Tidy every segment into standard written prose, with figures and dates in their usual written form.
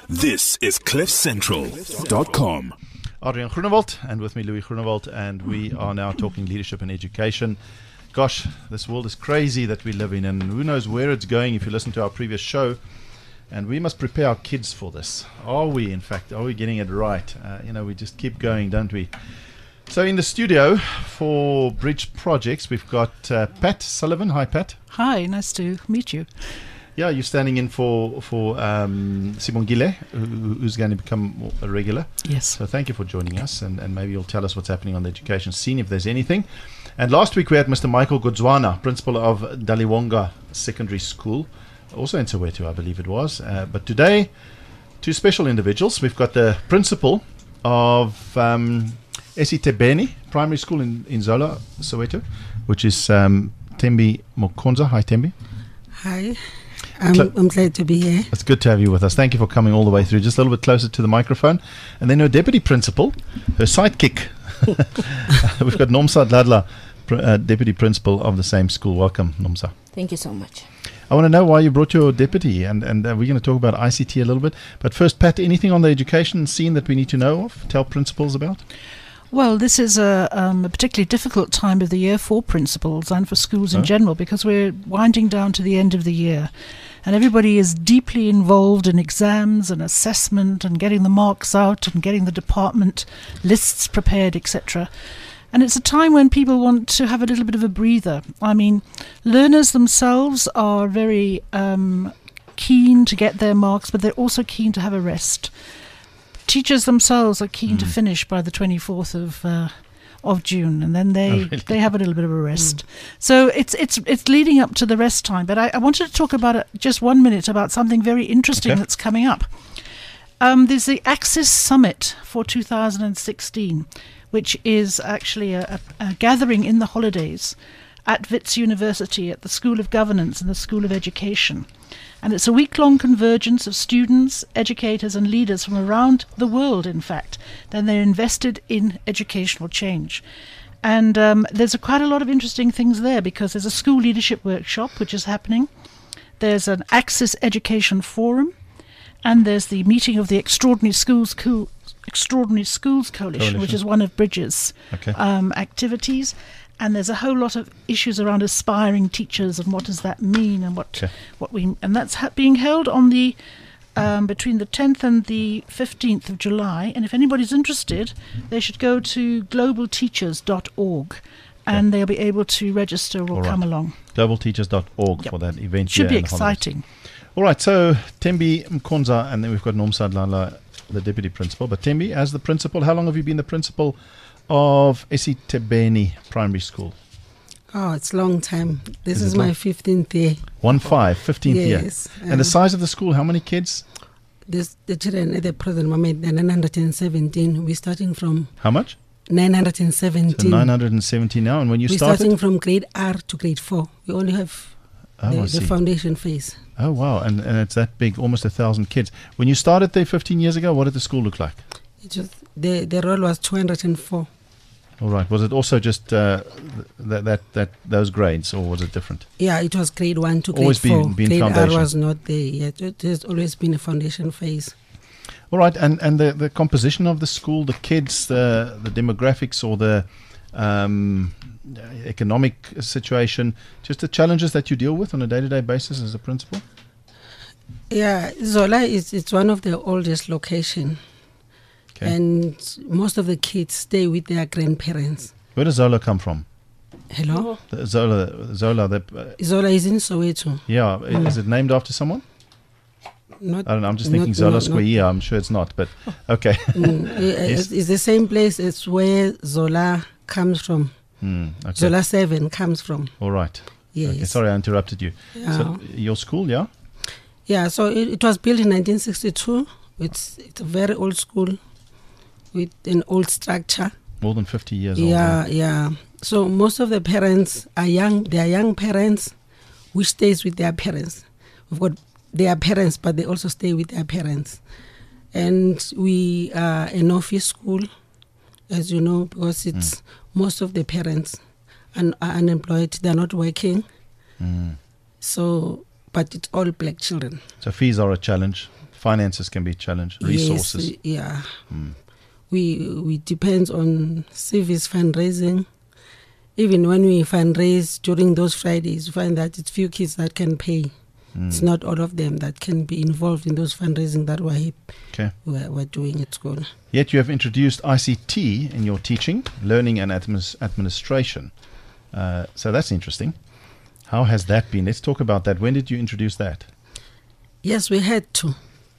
This is CliffCentral.com. Adrian Groenewald, and with me Louis Groenewald, and we are now talking leadership and education. Gosh, this world is crazy that we live in, and who knows where it's going if you listen to our previous show. And we must prepare our kids for this. Are we, in fact, are we getting it right? We just keep going, don't we? So in the studio for Bridge Projects, we've got Pat Sullivan. Hi, Pat. Hi, nice to meet you. Yeah, you're standing in for Sibongile, who's going to become a regular. Yes. So thank you for joining us, and maybe you'll tell us what's happening on the education scene, if there's anything. And last week we had Mr. Michael Godzwana, principal of Daliwonga Secondary School, also in Soweto, I believe it was. But today, two special individuals. We've got the principal of eSitebeni Primary School in Zola, Soweto, which is Thembi Mokonza. Hi, Thembi. Hi. I'm glad to be here. It's good to have you with us. Thank you for coming all the way through. Just a little bit closer to the microphone. And then her deputy principal, her sidekick. We've got Nomsa Dladla, deputy principal of the same school. Welcome, Nomsa. Thank you so much. I want to know why you brought your deputy, and we're going to talk about ICT a little bit. But first, Pat, anything on the education scene that we need to know of, tell principals about? Well, this is a particularly difficult time of the year for principals and for schools in general, because we're winding down to the end of the year. And everybody is deeply involved in exams and assessment and getting the marks out and getting the department lists prepared, etc. And it's a time when people want to have a little bit of a breather. I mean, learners themselves are very keen to get their marks, but they're also keen to have a rest. Teachers themselves are keen to finish by the 24th of June, and then they have a little bit of a rest. So it's leading up to the rest time. But I wanted to talk about just 1 minute about something very interesting that's coming up. There's the Axis Summit for 2016, which is actually a gathering in the holidays at Wits University at the School of Governance and the School of Education. And it's a week-long convergence of students, educators and leaders from around the world, in fact. Then they're invested in educational change. And there's quite a lot of interesting things there, because there's a school leadership workshop, which is happening. There's an Axis Education Forum. And there's the meeting of the Extraordinary Schools Coalition, which is one of Bridge's activities. And there's a whole lot of issues around aspiring teachers and what does that mean, and and that's being held on the between the 10th and the 15th of July. And if anybody's interested, they should go to globalteachers.org, and they'll be able to register or come along. Globalteachers.org for that event. Should be exciting. All right, so Thembi Mokonza, and then we've got Nomsa Dladla, the deputy principal. But Thembi, as the principal, how long have you been the principal of eSitebeni Primary School? Oh, it's a long time. This is my 15th year. 15th year. Yes. And the size of the school, how many kids? The children at the present moment, 917. We're starting from... How much? 917. So 917 now. And when you we're started? Starting from grade R to grade 4. We only have the foundation phase. Oh, wow. And it's that big, almost 1,000 kids. When you started there 15 years ago, what did the school look like? It was, the roll was 204. All right. Was it also just those grades, or was it different? Yeah, it was grade 1 to grade always 4. Been grade foundation. R was not there yet. It has always been a foundation phase. All right. And the composition of the school, the kids, the demographics, or the economic situation, just the challenges that you deal with on a day-to-day basis as a principal? Yeah, Zola it's one of the oldest locations. Okay. And most of the kids stay with their grandparents. Where does Zola come from? Hello? Zola is in Soweto. Yeah. Is it named after someone? Not, I don't know. I'm just thinking Zola Square. Yeah, I'm sure it's not, but okay. Yes. It's the same place as where Zola comes from. Okay. Zola 7 comes from. All right. Yes. Okay. Sorry, I interrupted you. So your school, yeah? Yeah, so it was built in 1962. It's a very old school with an old structure. More than 50 years old. Yeah. So most of the parents are young. They are young parents which stays with their parents. We've got their parents, but they also stay with their parents. And we are an office school, as you know, because it's most of the parents are unemployed. They're not working. So, but it's all black children. So fees are a challenge finances can be challenged, resources. Yes, yeah. We depend on service fundraising. Even when we fundraise during those Fridays, we find that it's few kids that can pay. It's not all of them that can be involved in those fundraising that we're doing at school. Yet you have introduced ICT in your teaching, learning and administration. So that's interesting. How has that been? Let's talk about that. When did you introduce that? Yes, we had to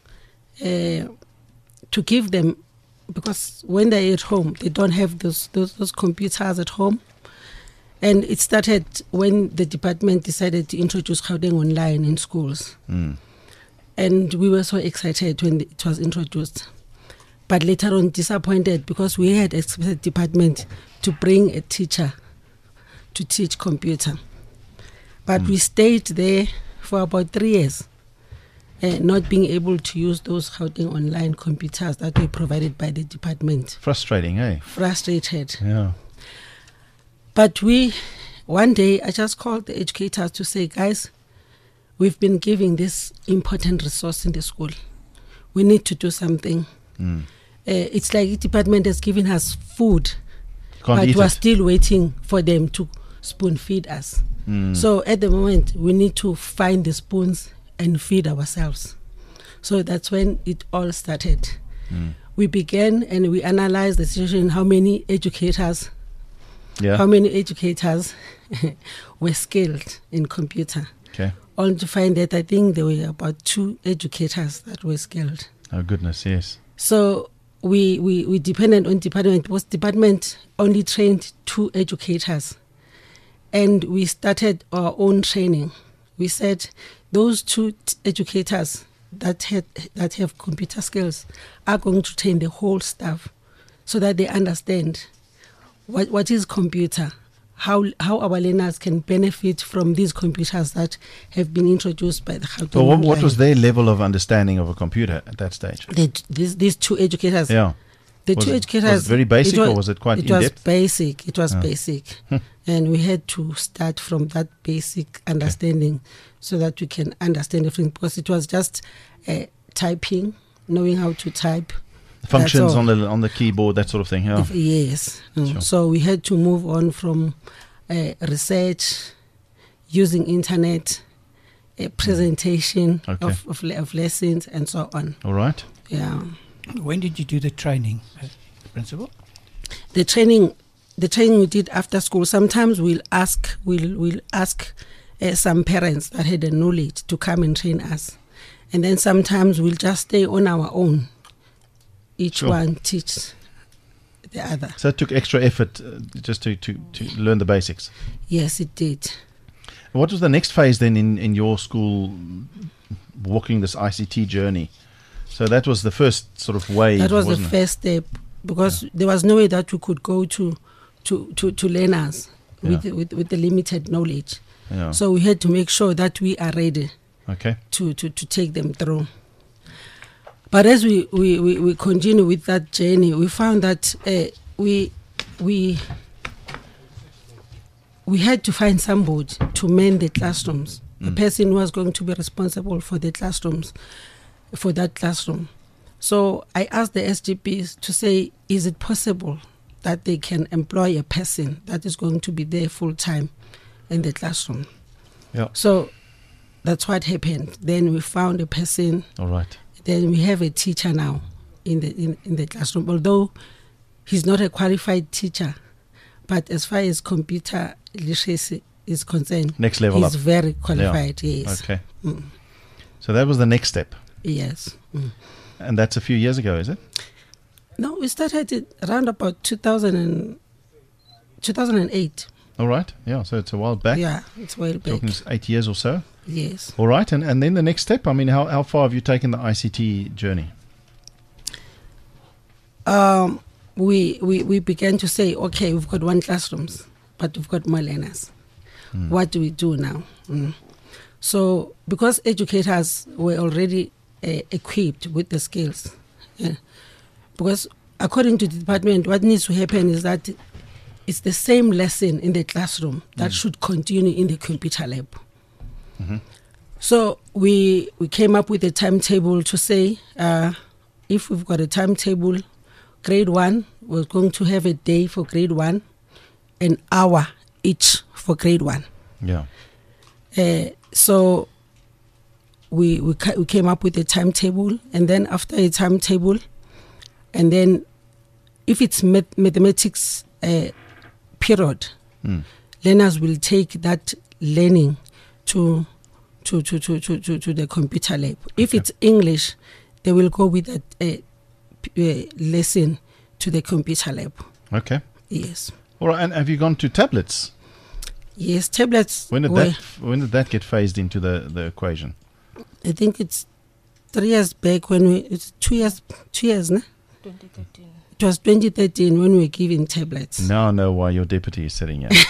give them, because when they're at home, they don't have those computers at home. And it started when the department decided to introduce Gauteng Online in schools. And we were so excited when it was introduced. But later on disappointed, because we had expected the department to bring a teacher to teach computer. But we stayed there for about 3 years, not being able to use those Gauteng Online computers that were provided by the department. Frustrating, eh? Frustrated. Yeah. But one day I just called the educators to say, guys, we've been giving this important resource in the school. We need to do something. It's like the department has given us food, but we're still waiting for them to spoon feed us. So at the moment, we need to find the spoons and feed ourselves. So that's when it all started. We began and we analyzed the situation, how many educators were skilled in computer. Okay. Only to find that I think there were about 2 educators that were skilled. Oh, goodness, yes. So we depended on department, because department only trained 2 educators. And we started our own training. We said those 2 educators that have computer skills are going to train the whole staff so that they understand what is computer, how our learners can benefit from these computers that have been introduced by the Gauteng Online. What was their level of understanding of a computer at that stage? These 2 educators. Yeah. Was it very basic, or was it quite in-depth? It was basic. It was basic. And we had to start from that basic understanding so that we can understand everything, because it was just typing, knowing how to type. Functions on the keyboard, that sort of thing. Yeah. Yes. Sure. So we had to move on from research, using internet, presentation of lessons, and so on. All right. Yeah. When did you do the training, Principal? The training we did after school. Sometimes we'll ask some parents that had the knowledge to come and train us, and then sometimes we'll just stay on our own. Each one teach the other. So it took extra effort just to learn the basics. Yes, it did. What was the next phase then in your school, walking this ICT journey? So that was the first sort of wave. That was the first step, because there was no way that we could go to learners with the limited knowledge. Yeah. So we had to make sure that we are ready. Okay. To take them through. But as we continue with that journey, we found that we had to find somebody to man the classrooms. The person who was going to be responsible for the classrooms, for that classroom. So I asked the SGPs to say, is it possible that they can employ a person that is going to be there full time in the classroom? Yeah. So that's what happened. Then we found a person. All right. Then we have a teacher now in the classroom, although he's not a qualified teacher, but as far as computer literacy is concerned, next level he's up. very qualified. Yeah. Yes. Okay. So that was the next step. Yes. And that's a few years ago, is it? No, we started it around about 2008. All right. Yeah. So it's a while back. Yeah, it's a while back. Talking 8 years or so. Yes. All right. And then the next step, I mean, how far have you taken the ICT journey? We began to say, okay, we've got 1 classroom, but we've got more learners. What do we do now? So because educators were already equipped with the skills, because according to the department, what needs to happen is that it's the same lesson in the classroom that should continue in the computer lab. So we came up with a timetable to say, if we've got a timetable, grade 1, we're going to have a day for grade 1, an hour each for grade 1. Yeah. So we came up with a timetable, and then after a timetable, and then if it's mathematics period, learners will take that learning to the computer lab. If it's English, they will go with that lesson to the computer lab. Okay. Yes. All right. And have you gone to tablets? Yes, tablets. When did that get phased into the equation? I think it's 3 years back it's 2 years, no? 2013. It was 2013 when we were given tablets. Now I know why your deputy is sitting here.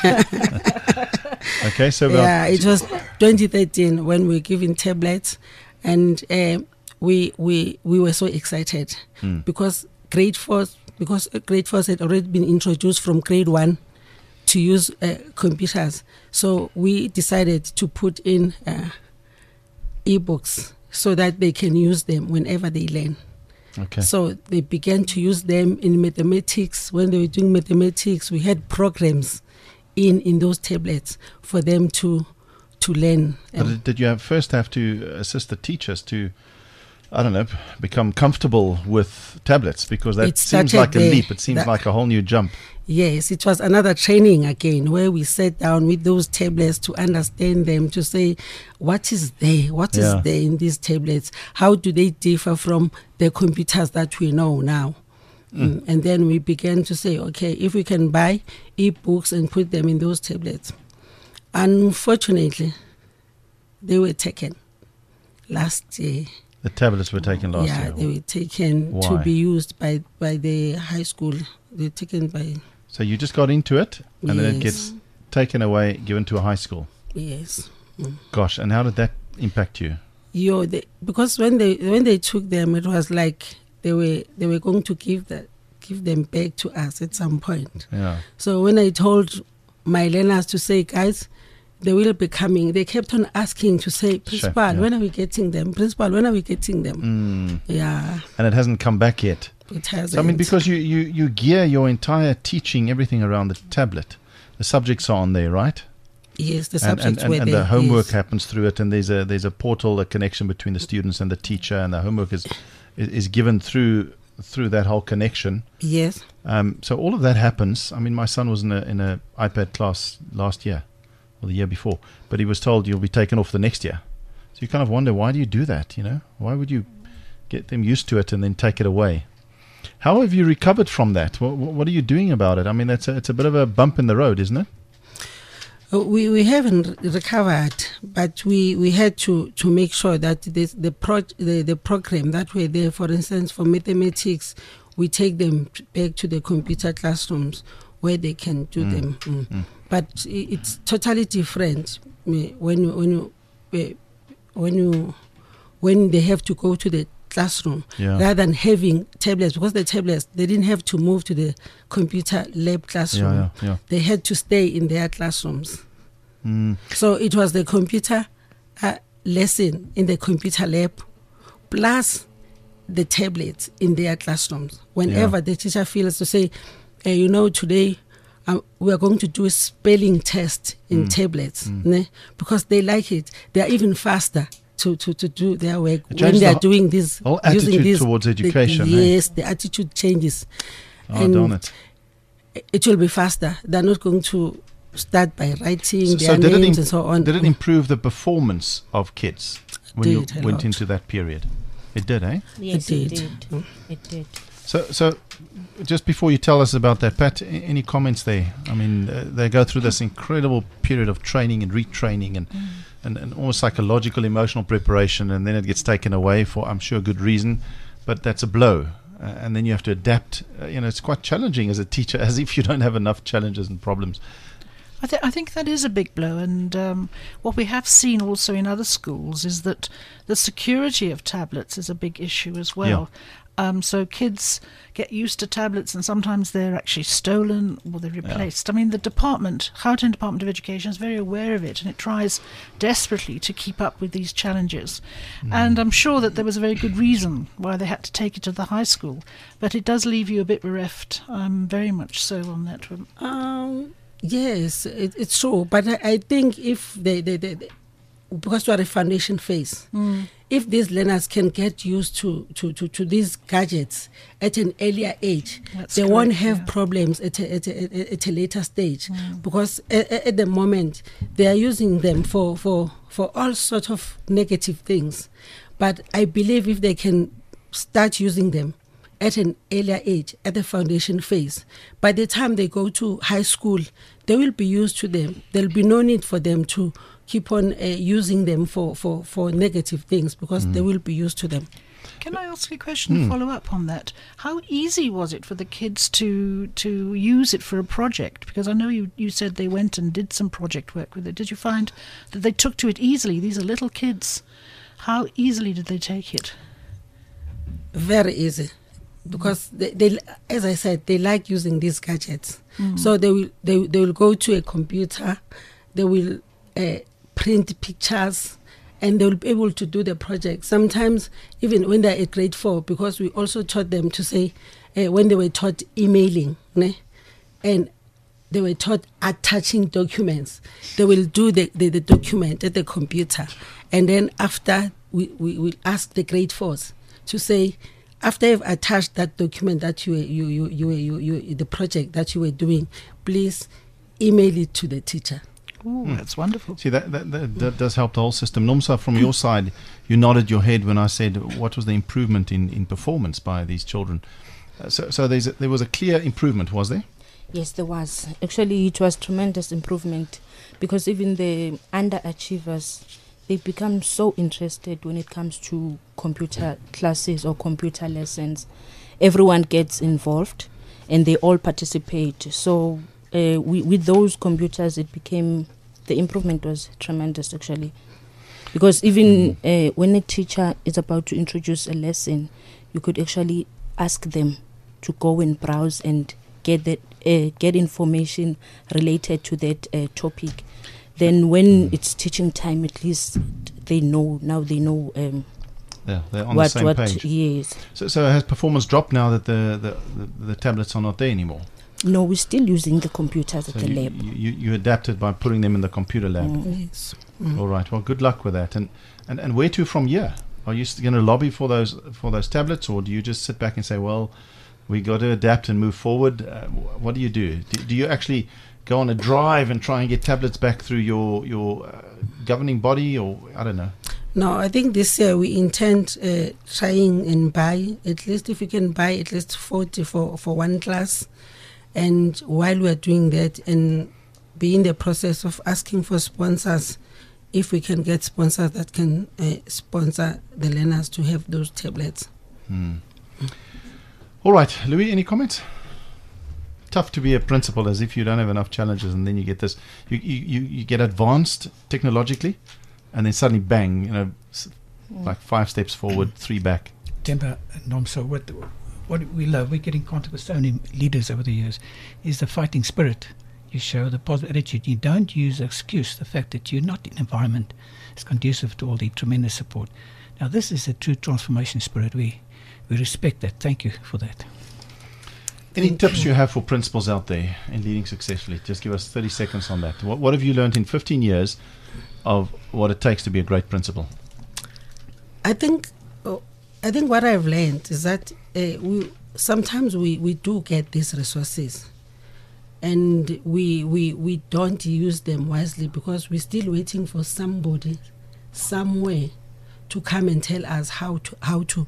Okay, so it was 2013 when we were given tablets, and we were so excited because grade 4 had already been introduced from grade 1 to use computers. So we decided to put in e-books so that they can use them whenever they learn. Okay. So they began to use them in mathematics. When they were doing mathematics, we had programs in those tablets for them to learn. But did you first have to assist the teachers to, I don't know, become comfortable with tablets? Because that seems like a leap. It seems like a whole new jump. Yes, it was another training again where we sat down with those tablets to understand them, to say what is there, what is there in these tablets, how do they differ from the computers that we know now. And then we began to say, okay, if we can buy e-books and put them in those tablets. Unfortunately, they were taken last year. The tablets were taken last year? Yeah, they were taken to be used by the high school. They're taken by... So you just got into it, and then it gets taken away, given to a high school? Yes. Gosh, and how did that impact you? Because when they took them, it was like they were going to give them back to us at some point. Yeah. So when I told my learners to say, guys, they will be coming, they kept on asking to say, Principal, when are we getting them? Principal, when are we getting them? Yeah. And it hasn't come back yet. It hasn't. So, I mean, because you gear your entire teaching, everything around the tablet. The subjects are on there, right? Yes, the subjects were there. And the homework happens through it, and there's a portal, a connection between the students and the teacher, and the homework is given through that whole connection. Yes. So all of that happens. I mean, my son was in a iPad class last year, or the year before, but he was told you'll be taken off the next year. So you kind of wonder, why do you do that? You know, why would you get them used to it and then take it away? How have you recovered from that? What are you doing about it? I mean, it's a bit of a bump in the road, isn't it? We haven't recovered, but we had to make sure that the program that were there, for instance, for mathematics, we take them back to the computer classrooms where they can do them. But it's totally different when they have to go to the classroom rather than having tablets, because the tablets, they didn't have to move to the computer lab classroom. They had to stay in their classrooms. So it was the computer lesson in the computer lab plus the tablets in their classrooms. Whenever the teacher feels to say, today we are going to do a spelling test in tablets, because they like it. They are even faster to do their work when they are doing this. Whole attitude towards education. Yes, the attitude changes. Darn it. It will be faster. They're not going to start by writing their names and so on. Did it improve the performance of kids when you went into that period? It did, eh? Yes, it did. It did. So just before you tell us about that, Pat, any comments there? I mean, they go through this incredible period of training and retraining and almost psychological, emotional preparation, and then it gets taken away for, I'm sure, good reason, but that's a blow. And then you have to adapt. It's quite challenging as a teacher, as if you don't have enough challenges and problems. I think that is a big blow, and what we have seen also in other schools is that the security of tablets is a big issue as well. So kids get used to tablets, and sometimes they're actually stolen or they're replaced. I mean, the Gauteng Department of Education is very aware of it, and it tries desperately to keep up with these challenges. And I'm sure that there was a very good reason why they had to take it to the high school, but it does leave you a bit bereft, very much so on that one. Yes, it's true. But I think if they because we are a foundation phase, if these learners can get used to these gadgets at an earlier age, they won't have problems at a later stage. Because at the moment, they are using them for all sorts of negative things. But I believe if they can start using them at an earlier age, at the foundation phase, by the time they go to high school, they will be used to them. There'll be no need for them to keep on using them for negative things, because they will be used to them. Can I ask you a question to follow up on that? How easy was it for the kids to use it for a project? Because I know you said they went and did some project work with it. Did you find that they took to it easily? These are little kids. How easily did they take it? Very easy. Because they, as I said, they like using these gadgets. So they will go to a computer, they will print pictures, and they will be able to do the project. Sometimes even when they're at grade 4, because we also taught them to say, when they were taught emailing, and they were taught attaching documents, they will do the document at the computer, and then after we will ask the grade 4s to say, after you've attached that document that the project that you were doing, please email it to the teacher. Oh, that's wonderful. See, that does help the whole system. Nomsa, from your side, you nodded your head when I said what was the improvement in performance by these children. So there was a clear improvement, was there? Yes, there was. Actually, it was tremendous improvement, because even the underachievers, they become so interested when it comes to computer classes or computer lessons. Everyone gets involved and they all participate. So with those computers, the improvement was tremendous, actually. Because even when a teacher is about to introduce a lesson, you could actually ask them to go and browse and get information related to that topic. Then when it's teaching time, at least they know. Now they know. They're on the same page. Yes. So has performance dropped now that the tablets are not there anymore? No, we're still using the computers at the lab. You adapted by putting them in the computer lab. Yes. All right. Well, good luck with that. And where to from here? Are you going to lobby for those tablets, or do you just sit back and say, well, we got to adapt and move forward? What do you do? Do you actually go on a drive and try and get tablets back through your governing body, or I don't know? No, I think this year we intend trying and buy, at least if we can buy at least 40 for one class. And while we are doing that, and be in the process of asking for sponsors, if we can get sponsors that can sponsor the learners to have those tablets. All right, Louis, any comments? Tough to be a principal, as if you don't have enough challenges, and then you get this. You get advanced technologically, and then suddenly bang, like 5 steps forward, 3 back. Temba, Nomsa, what we love, we get in contact with so many leaders over the years, is the fighting spirit. You show the positive attitude. You don't use the excuse, the fact that you're not in an environment that's conducive to all the tremendous support. Now, this is a true transformation spirit. We respect that. Thank you for that. Any tips you have for principals out there in leading successfully? Just give us 30 seconds on that. What have you learned in 15 years of what it takes to be a great principal? I think what I've learned is that sometimes we do get these resources, and we don't use them wisely, because we're still waiting for somebody somewhere to come and tell us how to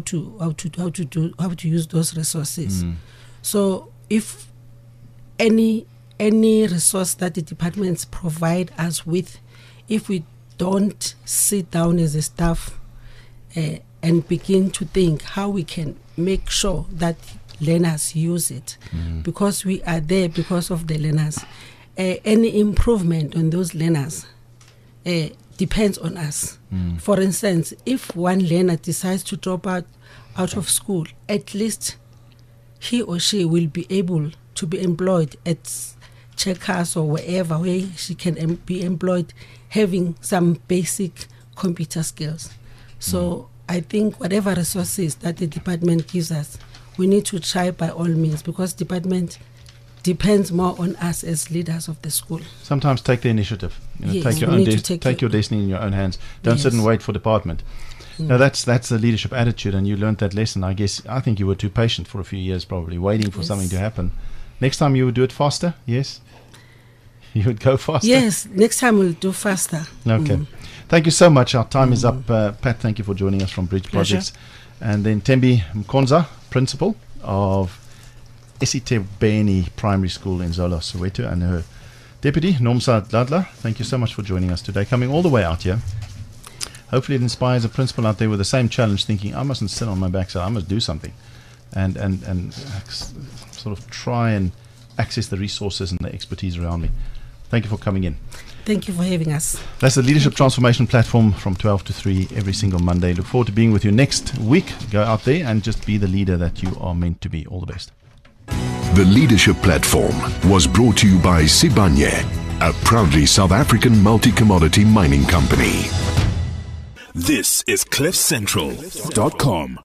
use those resources. So if any resource that the departments provide us with, if we don't sit down as a staff and begin to think how we can make sure that learners use it, because we are there because of the learners, any improvement on those learners depends on us. For instance, if one learner decides to drop out out of school, at least he or she will be able to be employed at Checkers or wherever where she can be employed, having some basic computer skills. So I think whatever resources that the department gives us, we need to try by all means, because department depends more on us as leaders of the school. Sometimes take the initiative. Yes, take your we own need to take your destiny in your own hands. Don't sit and wait for department. No, that's the leadership attitude, and you learned that lesson. I think you were too patient for a few years, probably waiting for something to happen. Next time you would do it faster. Yes, you would go faster. Yes, next time we'll do faster. Okay. Thank you so much. Our time is up. Pat, thank you for joining us from Bridge Projects. And then Tembi Mkonza, principal of Esitebeni Primary School in Zola, Soweto, and her deputy, Nomsa Dladla. Thank you so much for joining us today, coming all the way out here. Hopefully it inspires a principal out there with the same challenge, thinking, I mustn't sit on my backside, I must do something. And sort of try and access the resources and the expertise around me. Thank you for coming in. Thank you for having us. That's the Leadership Transformation Platform from 12 to 3 every single Monday. Look forward to being with you next week. Go out there and just be the leader that you are meant to be. All the best. The Leadership Platform was brought to you by Sibanye, a proudly South African multi-commodity mining company. This is CliffCentral.com.